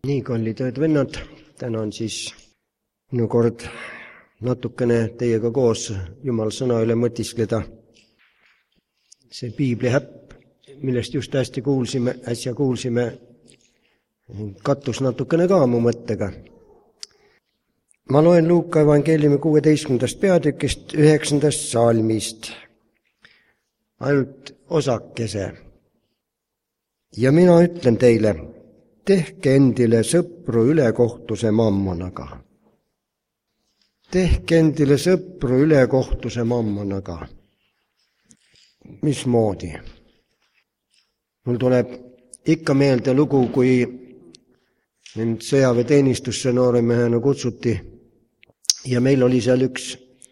Nii, kallid vennad, täna on siis minu kord natukene teiega koos Jumala sõna üle mõtiskleda. See piiblihäpp, millest just äsja kuulsime, kattus natukene ka mu mõttega. Ma loen Luuka evangeeliumi 16. peatükist 9. salmist, ainult osakese. Ja mina ütlen teile, tehke endile sõpru ülekohtuse mammonaga. Tehke endile sõpru ülekohtuse mammonaga. Mismoodi? Mul tuleb ikka meelde lugu, kui mind sõjaväeteenistusse nooremehena kutsuti ja meil oli seal üks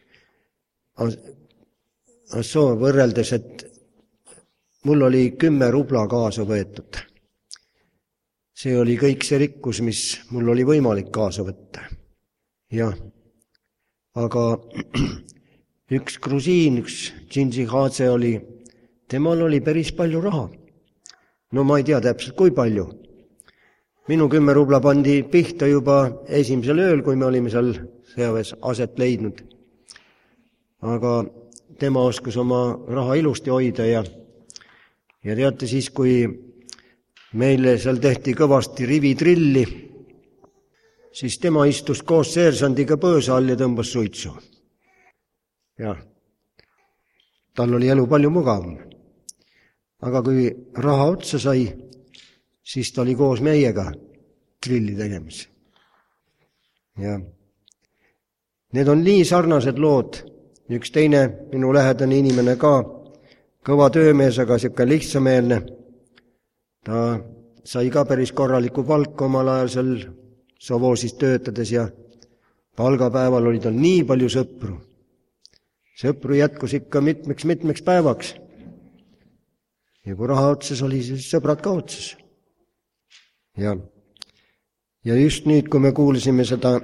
soov võrreldes, et mul oli 10 rubla kaasa võetud. See oli kõik see rikkus, mis mul oli võimalik kaasa võtta. Ja, aga üks grusiin, üks džinžihadze oli, temal oli päris palju raha. No ma ei tea täpselt, kui palju. Minu 10 rubla pandi pihta juba esimesel ööl, kui me olime seal sõjaväes aset leidnud. Aga tema oskas oma raha ilusti hoida ja teate siis, kui meile seal tehti kõvasti rivitrilli, siis tema istus koos seersandiga põõsa all ja tõmbas suitsu. Ja tal oli elu palju mugavam. Aga kui raha otsa sai, siis ta oli koos meiega trilli tegemas. Ja need on nii sarnased lood. Üks teine minu lähedane inimene ka, kõva töömees, aga siuke lihtsameelne. Ta sai ka päris korraliku palka omal ajal seal Sovoosis töötades ja palgapäeval oli tal nii palju sõpru. Sõpru jätkus ikka mitmeks päevaks. Ja kui raha otsas oli, siis sõbrad ka otsas. Ja just nüüd, kui me kuulsime seda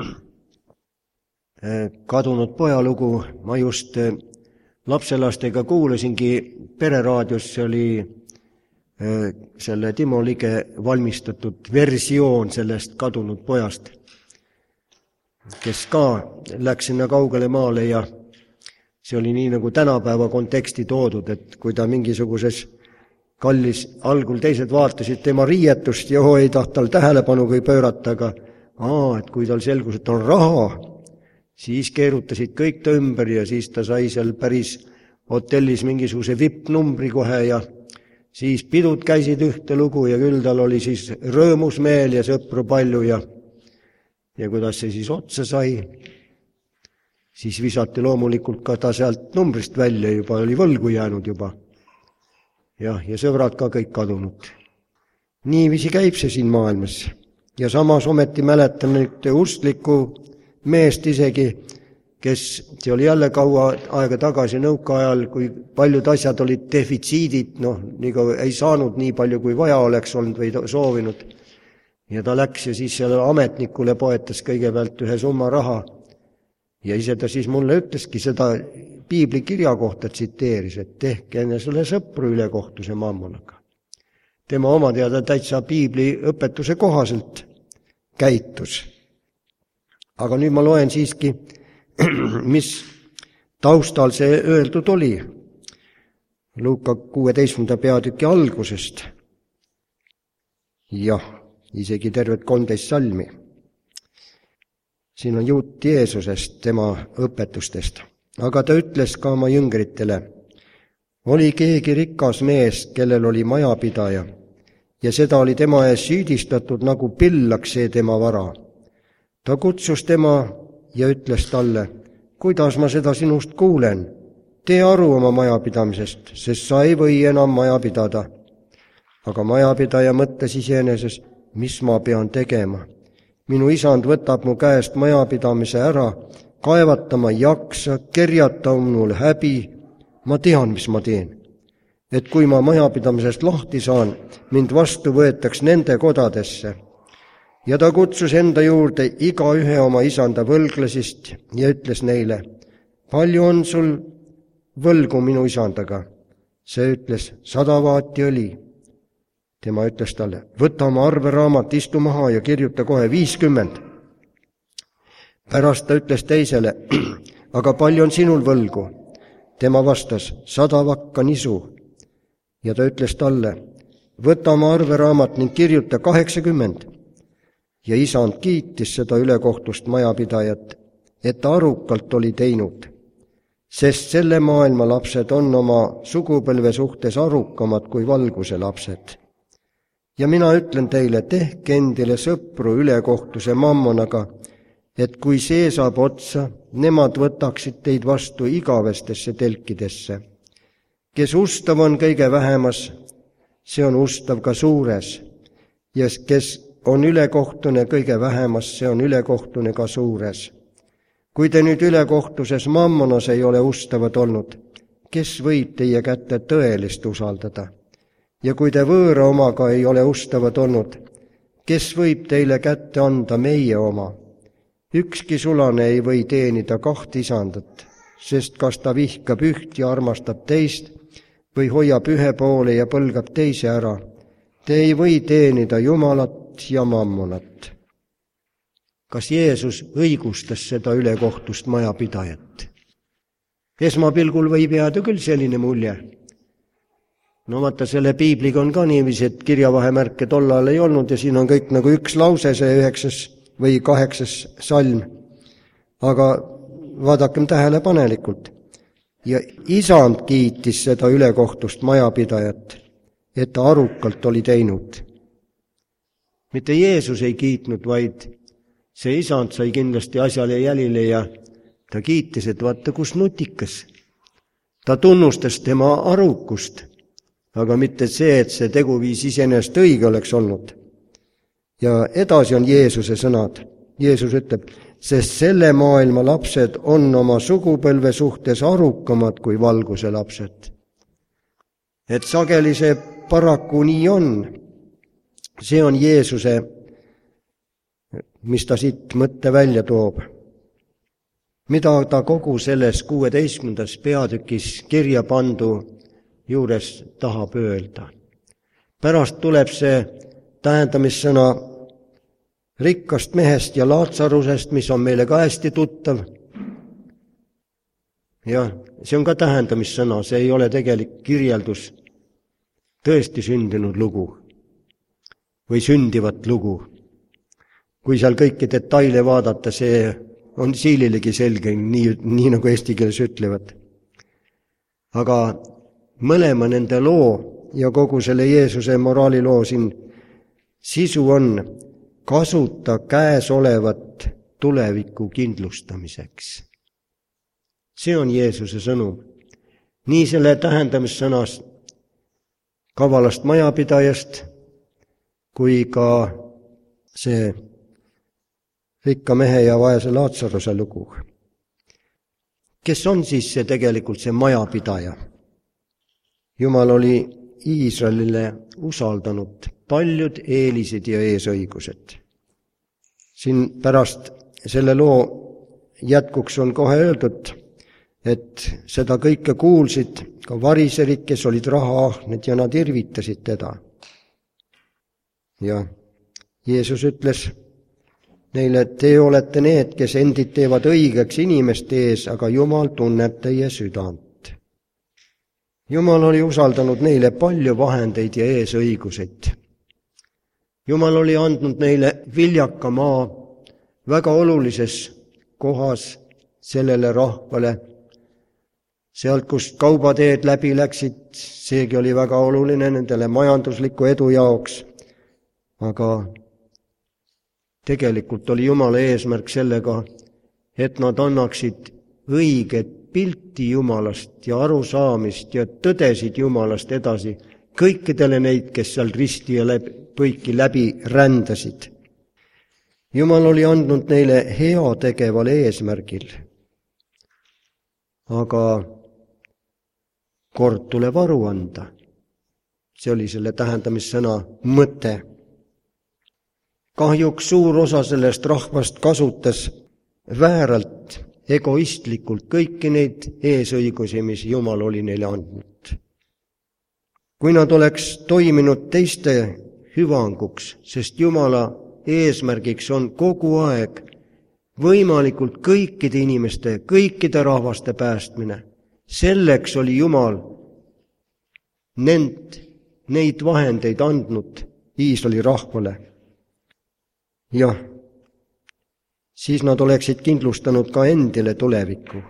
kadunud pojalugu, ma just lapselastega kuulasingi pereraadios, see oli selle Timo Lige valmistatud versioon sellest kadunud pojast, kes ka läks sinna kaugele maale ja see oli nii nagu tänapäeva konteksti toodud, et kui ta mingisuguses kallis, algul teised vaatasid tema riietust ja ei tahtal tähelepanu kui pöörata, aga et kui tal selgus, et on raha, siis keerutasid kõik ta ümber ja siis ta sai seal päris hotellis mingisuguse VIP-numbri kohe ja siis pidud käisid ühte lugu ja küll tal oli siis rõõmus meel ja sõpru palju ja kuidas see siis otsa sai, siis visati loomulikult ka ta sealt numbrist välja, juba oli võlgu jäänud juba. Ja sõbrad ka kõik kadunud. Niiviisi käib see siin maailmas. Ja samas ometi mäletan nüüd usklikku meest isegi, kes see oli jälle kaua aega tagasi nõukaajal, kui paljud asjad olid defitsiidid, ei saanud nii palju, kui vaja oleks olnud või soovinud. Ja ta läks ja siis selle ametnikule poetas kõigepealt ühe summa raha. Ja ise ta siis mulle ütleski seda piiblikirja kohta tsiteeris, et tehke enne selle sõpru ülekohtuse mammonaga. Tema oma teada täitsa piibli õpetuse kohaselt käitus. Aga nüüd ma loen siiski, mis taustal see öeldud oli. Luuka 16. peatüki algusest. Jah, isegi tervet 13 salmi. Siin on jutt Jeesusest, tema õpetustest. Aga ta ütles ka oma jüngritele, oli keegi rikas mees, kellel oli majapidaja, ja seda oli tema ees süüdistatud, nagu pillaks see tema vara. Ta kutsus tema ja ütles talle, kuidas ma seda sinust kuulen? Tee aru oma majapidamisest, sest sa ei või enam maja pidada. Aga majapidaja mõtles iseeneses, mis ma pean tegema? Minu isand võtab mu käest majapidamise ära, kaevatama ei jaksa, kerjata on mul häbi. Ma tean, mis ma teen. Et kui ma majapidamisest lahti saan, mind vastu võetaks nende kodadesse. Ja ta kutsus enda juurde igaühe oma isanda võlglasist ja ütles neile, palju on sul võlgu minu isandaga? See ütles 100 vaati õli. Tema ütles talle, võta oma arveraamat, istu maha ja kirjuta kohe 50. Pärast ta ütles teisele, aga palju on sinul võlgu? Tema vastas, 100 vakka nisu. Ja ta ütles talle, võta oma arveraamat ning kirjuta 80. Ja isand kiitis seda ülekohtust majapidajat, et ta arukalt oli teinud, sest selle maailma lapsed on oma sugupõlve suhtes arukamad kui valguse lapsed. Ja mina ütlen teile, tehke endile sõpru ülekohtuse mammonaga, et kui see saab otsa, nemad võtaksid teid vastu igavestesse telkidesse. Kes ustav on kõige vähemas, see on ustav ka suures, ja kes on ülekohtune kõige vähemas, see on ülekohtune ka suures. Kui te nüüd ülekohtuses mammonas ei ole ustavad olnud, kes võib teie kätte tõelist usaldada? Ja kui te võõra omaga ei ole ustavad olnud, kes võib teile kätte anda meie oma? Ükski sulane ei või teenida 2 isandat, sest kas ta vihkab üht ja armastab teist või hoiab ühe poole ja põlgab teise ära. Te ei või teenida Jumalat ja mammonat. Kas Jeesus õigustas seda ülekohtust majapidajat? Esmapilgul võib jääda küll selline mulje. No vaata, selle piibliga on ka niiviisi, et kirjavahemärke tollal ei olnud ja siin on kõik nagu üks lause, see 9. või 8. salm. Aga vaadakem tähelepanelikult. Ja isand kiitis seda ülekohtust majapidajat, et ta arukalt oli teinud. Mitte Jeesus ei kiitnud, vaid see isand sai kindlasti asjale jälile ja ta kiitis, et vaata, kus nutikas. Ta tunnustas tema arukust, aga mitte see, et see teguviis iseenesest õige oleks olnud. Ja edasi on Jeesuse sõnad. Jeesus ütleb, sest selle maailma lapsed on oma sugupõlve suhtes arukamad kui valguse lapsed. Et sageli see paraku nii on. See on Jeesuse, mis ta siit mõtte välja toob. Mida ta kogu selles 16. peatükis kirja pandu juures tahab öelda. Pärast tuleb see tähendamissõna rikkast mehest ja Laatsarusest, mis on meile ka hästi tuttav. Jah, see on ka tähendamissõna, see ei ole tegelik kirjeldus tõesti sündinud lugu või sündivat lugu. Kui seal kõiki detaile vaadata, see on siililegi selge, nii nagu eesti keeles ütlevad. Aga mõlema nende loo ja kogu selle Jeesuse moraaliloo siin sisu on kasuta käesolevat tuleviku kindlustamiseks. See on Jeesuse sõnum. Nii selle tähendamissõnas kavalast majapidajast kui ka see rikka mehe ja vaese Laatsaruse lugu. Kes on siis see tegelikult see majapidaja? Jumal oli Iisraelile usaldanud paljud eelised ja eesõigused. Siin pärast selle loo jätkuks on kohe öeldud, et seda kõike kuulsid ka variserid, kes olid rahaahned ja nad irvitasid teda. Ja Jeesus ütles neile, et te olete need, kes endid teevad õigeks inimeste ees, aga Jumal tunneb teie südant. Jumal oli usaldanud neile palju vahendeid ja eesõiguseid. Jumal oli andnud neile viljaka maa väga olulises kohas sellele rahvale. Sealt, kust kaubateed läbi läksid, seegi oli väga oluline nendele majandusliku edu jaoks. Aga tegelikult oli Jumala eesmärk sellega, et nad annaksid õiget pilti Jumalast ja arusaamist ja tõdesid Jumalast edasi kõikidele neid, kes seal risti ja põiki läbi rändasid. Jumal oli andnud neile heategeval eesmärgil. Aga kord tuleb aru anda. See oli selle tähendamissõna mõte. Kahjuks suur osa sellest rahvast kasutas vääralt, egoistlikult kõiki neid eesõigusi, mis Jumal oli neile andnud. kui nad oleks toiminud teiste hüvanguks, sest Jumala eesmärgiks on kogu aeg võimalikult kõikide inimeste, kõikide rahvaste päästmine. Selleks oli Jumal neid vahendeid andnud Iisraeli rahvale. Jah, siis nad oleksid kindlustanud ka endile tuleviku.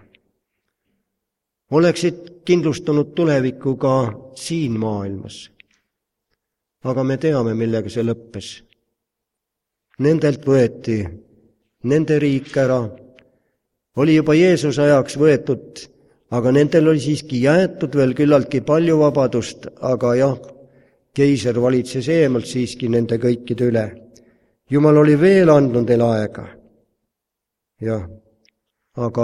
Oleksid kindlustanud tuleviku ka siin maailmas. Aga me teame, millega see lõppes. Nendelt võeti nende riik ära. Oli juba Jeesuse ajaks võetud, aga nendel oli siiski jäetud veel küllaltki palju vabadust, aga jah, keiser valitses eemalt siiski nende kõikide üle. Jumal oli veel andnud neil aega. Jah, aga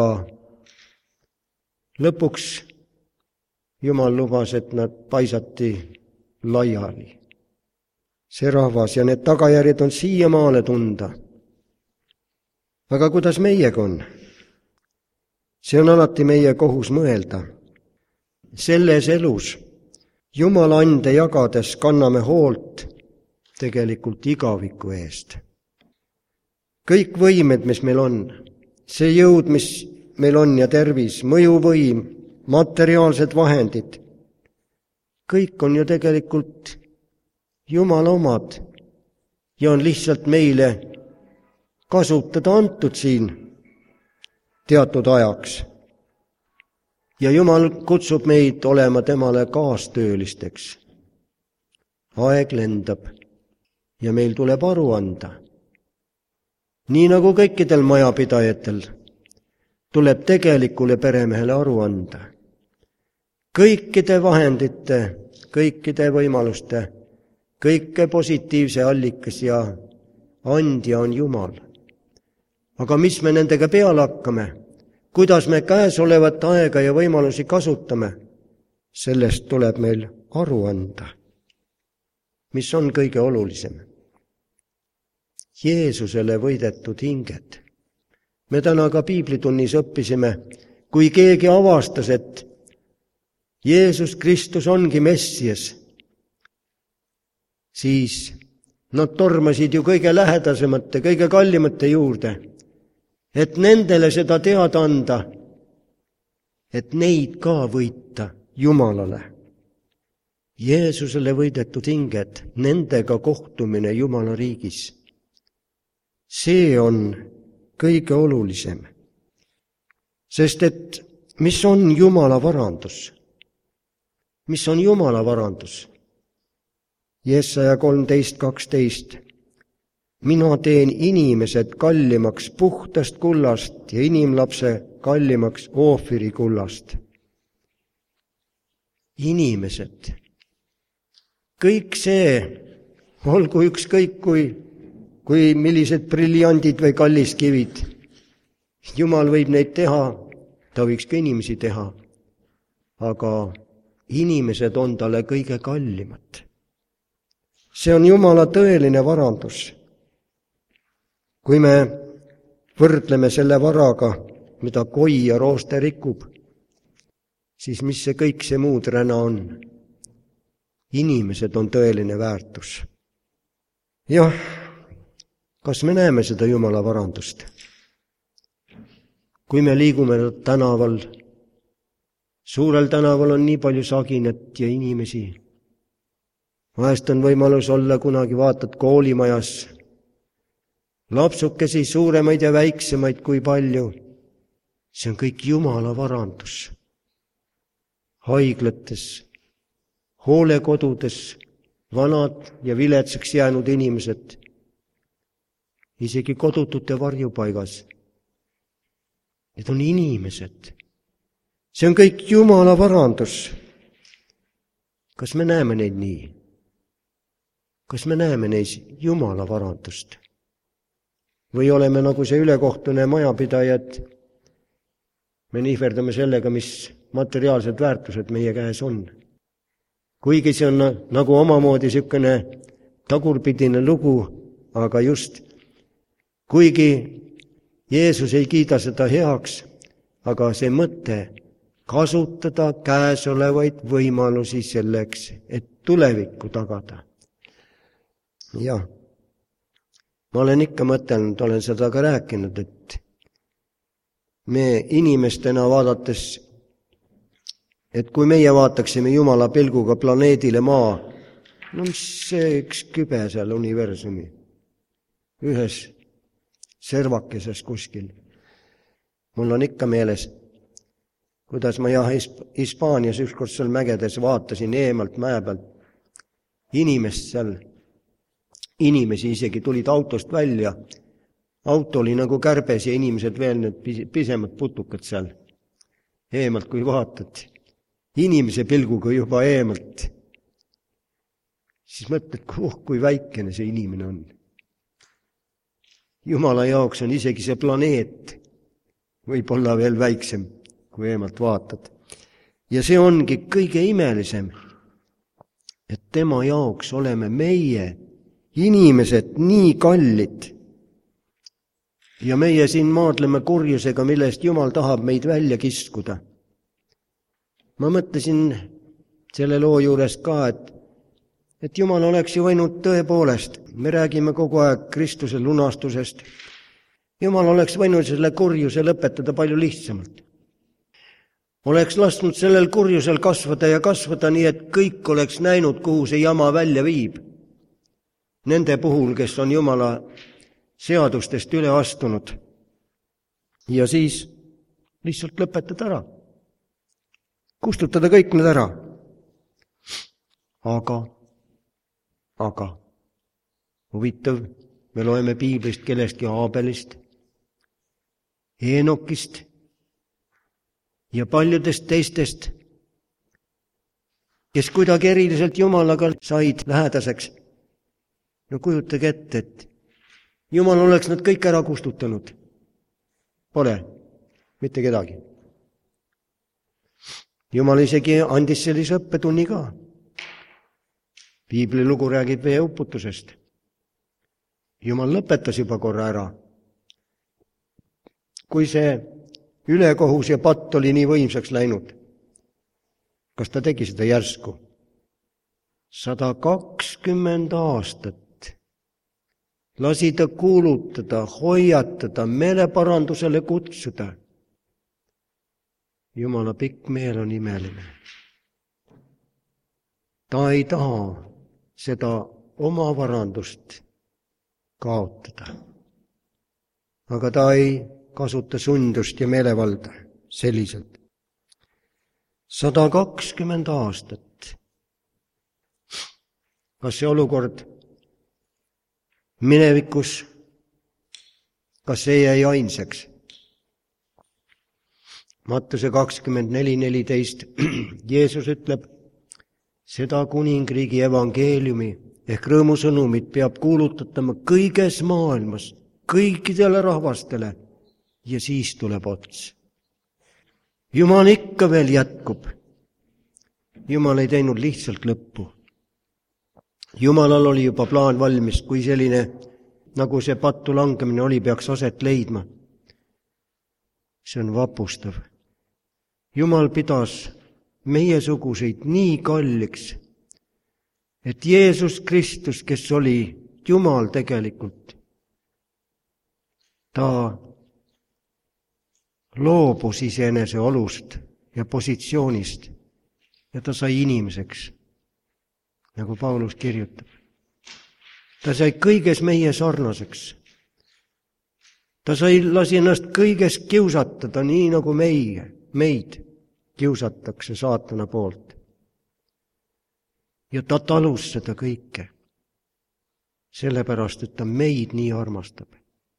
lõpuks Jumal lubas, et nad paisati laiali. See rahvas ja need tagajärjed on siiamaale tunda. Aga kuidas meiega on? See on alati meie kohus mõelda. Selles elus Jumala ande jagades kanname hoolt tegelikult igaviku eest. Kõik võimed, mis meil on, see jõud, mis meil on ja tervis, mõjuvõim, materiaalsed vahendid, kõik on ju tegelikult Jumala omad ja on lihtsalt meile kasutada antud siin teatud ajaks. Ja Jumal kutsub meid olema temale kaastöölisteks. Aeg lendab ja meil tuleb aru anda. Nii nagu kõikidel majapidajatel tuleb tegelikule peremehele aru anda. Kõikide vahendite, kõikide võimaluste, kõike positiivse allikas ja andja on Jumal. Aga mis me nendega peale hakkame? Kuidas me käesolevat aega ja võimalusi kasutame? Sellest tuleb meil aru anda. Mis on kõige olulisem? Jeesusele võidetud hinged. Me täna ka piiblitunnis õppisime, kui keegi avastas, et Jeesus Kristus ongi Messias, siis nad tormasid ju kõige lähedasemate, kõige kallimate juurde, et nendele seda teada anda, et neid ka võita Jumalale. Jeesusele võidetud hinged, nendega kohtumine Jumala riigis. See on kõige olulisem. Sest et mis on Jumala varandus? Mis on Jumala varandus? Jesaja 13:12. Mina teen inimesed kallimaks puhtast kullast ja inimlapse kallimaks Oofiri kullast. Inimesed. Kõik see, olgu ükskõik kui millised briljandid või kalliskivid. Jumal võib neid teha, ta võiks ka inimesi teha, aga inimesed on talle kõige kallimad. See on Jumala tõeline varandus. Kui me võrdleme selle varaga, mida koi ja rooste rikub, siis mis see kõik see muud räna on? Inimesed on tõeline väärtus. Jah, kas me näeme seda Jumala varandust? Kui me liigume tänaval, suurel tänaval on nii palju saginat ja inimesi. Vahest on võimalus olla, kunagi vaatad koolimajas, lapsukesi suuremaid ja väiksemaid kui palju. See on kõik Jumala varandus. Haiglates, hoolekodudes, vanad ja viletsaks jäänud inimesed, isegi kodutute varjupaigas. Need on inimesed. See on kõik Jumala varandus. Kas me näeme neid nii? Kas me näeme neis Jumala varandust? Või oleme nagu see ülekohtune majapidajad, me nihverdame sellega, mis materiaalsed väärtused meie käes on. Kuigi see on nagu omamoodi niisugune tagurpidine lugu, aga just kuigi Jeesus ei kiida seda heaks, aga see mõte kasutada käesolevaid võimalusi selleks, et tulevikku tagada. Jah, ma olen ikka mõtelnud, olen seda ka rääkinud, et me inimestena vaadates, et kui meie vaataksime Jumala pilguga planeedile Maa, no mis see üks kübe seal universumi, ühes servakeses kuskil. Mul on ikka meeles, kuidas ma Hispaanias ükskord seal mägedes vaatasin eemalt mäe pealt inimest seal, inimesi isegi tulid autost välja, auto oli nagu kärbes ja inimesed veel need pisemad putukad seal eemalt, kui vaatad, inimese pilguga juba eemalt, siis mõtled, kui väikene see inimene on. Jumala jaoks on isegi see planeet võib-olla veel väiksem, kui eemalt vaatad. Ja see ongi kõige imelisem, et tema jaoks oleme meie, inimesed, nii kallid. Ja meie siin maadleme kurjusega, millest Jumal tahab meid välja kiskuda. Ma mõtlesin selle loo juures ka, et Jumal oleks ju võinud tõepoolest, me räägime kogu aeg Kristuse lunastusest, Jumal oleks võinud selle kurjuse lõpetada palju lihtsamalt. Oleks lasknud sellel kurjusel kasvada ja kasvada nii, et kõik oleks näinud, kuhu see jama välja viib. Nende puhul, kes on Jumala seadustest üle astunud. Ja siis lihtsalt lõpetada ära. Kustutada kõik need ära. Aga, huvitav, me loeme Piiblist kellestki Aabelist, Eenokist ja paljudest teistest, kes kuidagi eriliselt Jumalaga said lähedaseks. No kujutage ette, et Jumal oleks nad kõik ära kustutanud. Pole mitte kedagi. Jumal isegi andis sellise õppetunni ka. Piibli lugu räägib veeuputusest. Jumal lõpetas juba korra ära. Kui see ülekohus ja patt oli nii võimsaks läinud, kas ta tegi seda järsku? 120 aastat lasi ta kuulutada, hoiatada, meeleparandusele kutsuda. Jumala pikk meel on imeline. Ta ei taha seda oma varandust kaotada. Aga ta ei kasuta sundust ja meelevalda selliselt. 120 aastat. Kas see olukord minevikus, kas see jäi ainsaks? Mattuse 24:14 Jeesus ütleb, seda kuningriigi evangeeliumi ehk rõõmusõnumit peab kuulutatama kõiges maailmas, kõikidele rahvastele ja siis tuleb ots. Jumal ikka veel jätkub. Jumal ei teinud lihtsalt lõppu. Jumalal oli juba plaan valmis, kui selline, nagu see pattu langemine oli, peaks aset leidma. See on vapustav. Jumal pidas meiesuguseid nii kalliks, et Jeesus Kristus, kes oli Jumal tegelikult, ta loobus iseenese olust ja positsioonist ja ta sai inimeseks, nagu Paulus kirjutab. Ta sai kõiges meie sarnaseks. Ta lasi ennast kõiges kiusatada, nii nagu meid kiusatakse saatana poolt. Ja ta talus seda kõike, sellepärast, et ta meid nii armastab.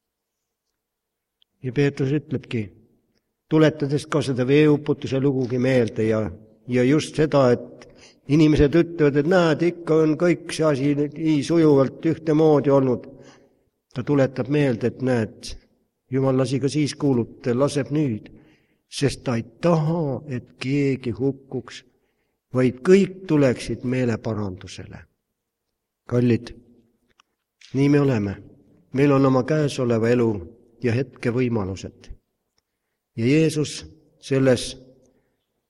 Ja Peetrus ütlebki, tuletades ka seda veeuputuse lugugi meelde ja just seda, et inimesed ütlevad, et näed, ikka on kõik see asi nii sujuvalt ühtemoodi olnud. Ta tuletab meelde, et näed, Jumal lasi ka siis kuulutada, laseb nüüd, sest ta ei taha, et keegi hukkuks, vaid kõik tuleksid meeleparandusele. Kallid, nii me oleme. Meil on oma käesoleva elu ja hetke võimalused. Ja Jeesus selles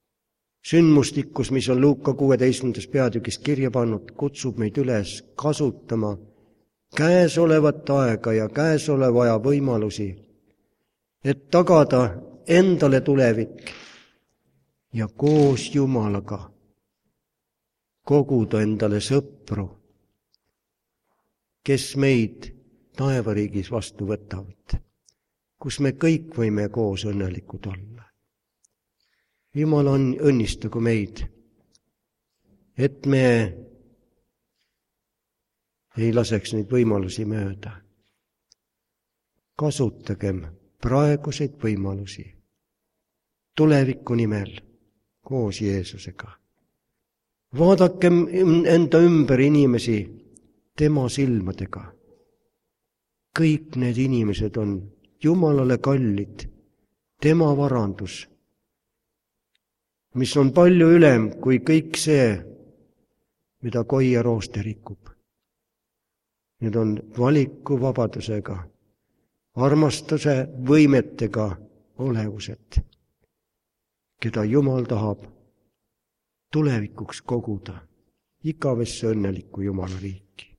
sündmustikus, mis on Luuka 16. peatükis kirja pannud, kutsub meid üles kasutama käesolevat aega ja käesoleva aja võimalusi, et tagada endale tulevik ja koos Jumalaga koguda endale sõpru, kes meid taevariigis vastu võtavad, kus me kõik võime koos õnnelikud olla. Jumal õnnistagu meid, et me ei laseks neid võimalusi mööda. Kasutagem praeguseid võimalusi tuleviku nimel koos Jeesusega. Vaadakem enda ümber inimesi tema silmadega. Kõik need inimesed on Jumalale kallid, tema varandus, mis on palju ülem kui kõik see, mida koi ja rooste rikub. Need on valikuvabadusega, armastuse võimetega olevused, keda Jumal tahab tulevikuks koguda igavesse õnnelikku Jumala riiki.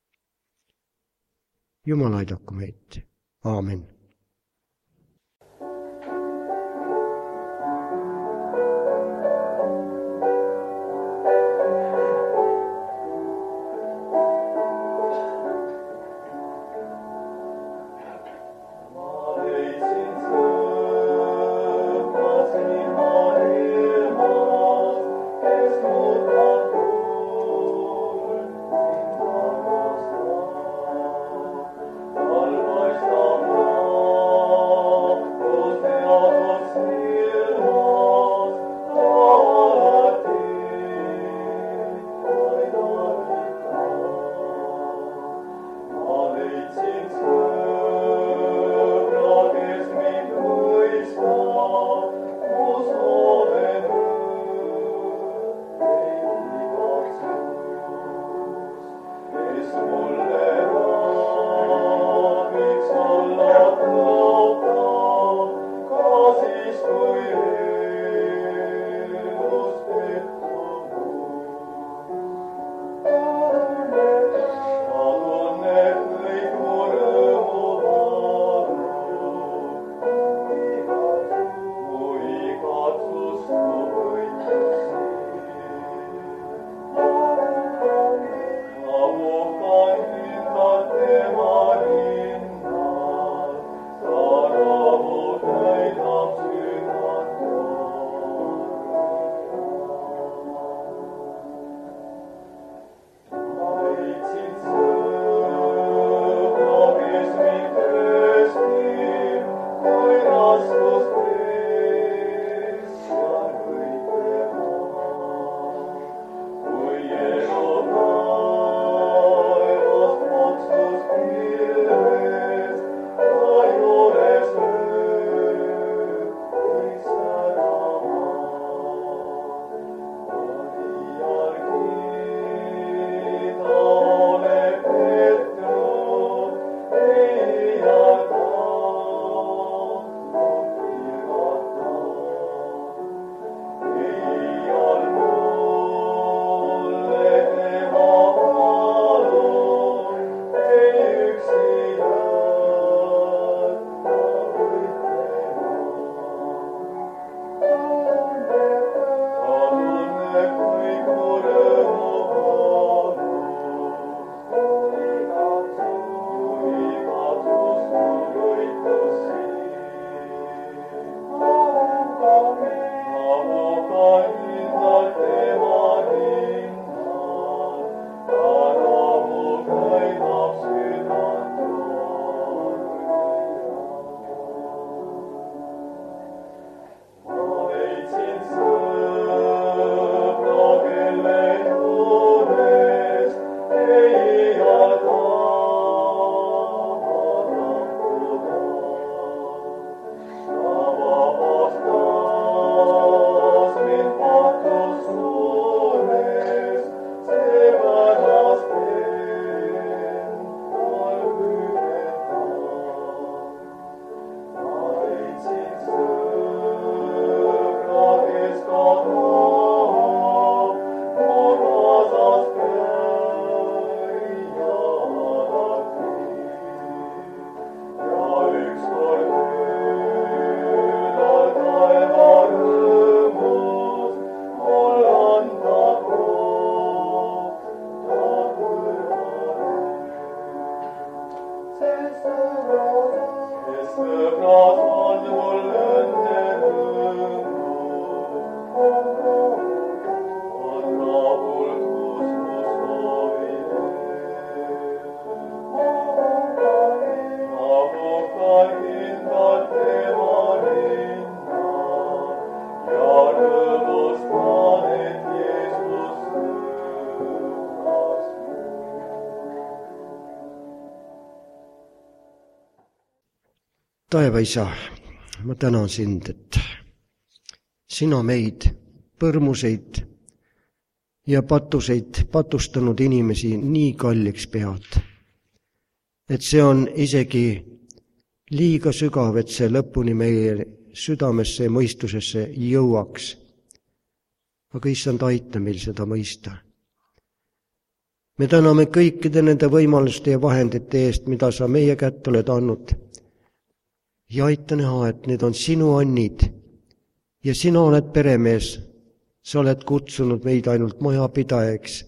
Jumal aidaku meid. Aamen. Almost Taevaisa, ma tänan sind, et sina meid, põrmuseid ja patuseid, patustanud inimesi nii kalliks pead, et see on isegi liiga sügav, et see lõpuni meie südamesse ja mõistusesse jõuaks. Aga issand, aita meil seda mõista. Me täname kõikide nende võimaluste ja vahendite eest, mida sa meie kätte oled andnud. Ja aita näha, et need on sinu annid ja sina oled peremees. Sa oled kutsunud meid ainult majapidajaks.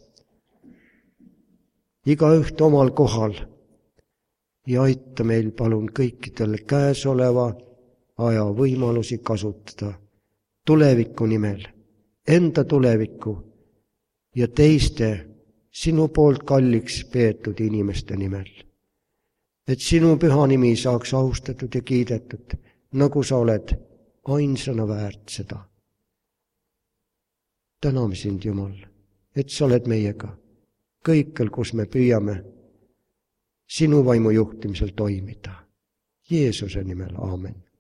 Igaüht omal kohal. Ja aita meil palun kõikidel käesoleva aja võimalusi kasutada tuleviku nimel, enda tuleviku ja teiste sinu poolt kalliks peetud inimeste nimel. Et sinu püha nimi saaks austatud ja kiidetud, nagu sa oled ainsana väärt seda. Täname sind, Jumal, et sa oled meiega kõikjal, kus me püüame sinu vaimu juhtimisel toimida. Jeesuse nimel, aamen.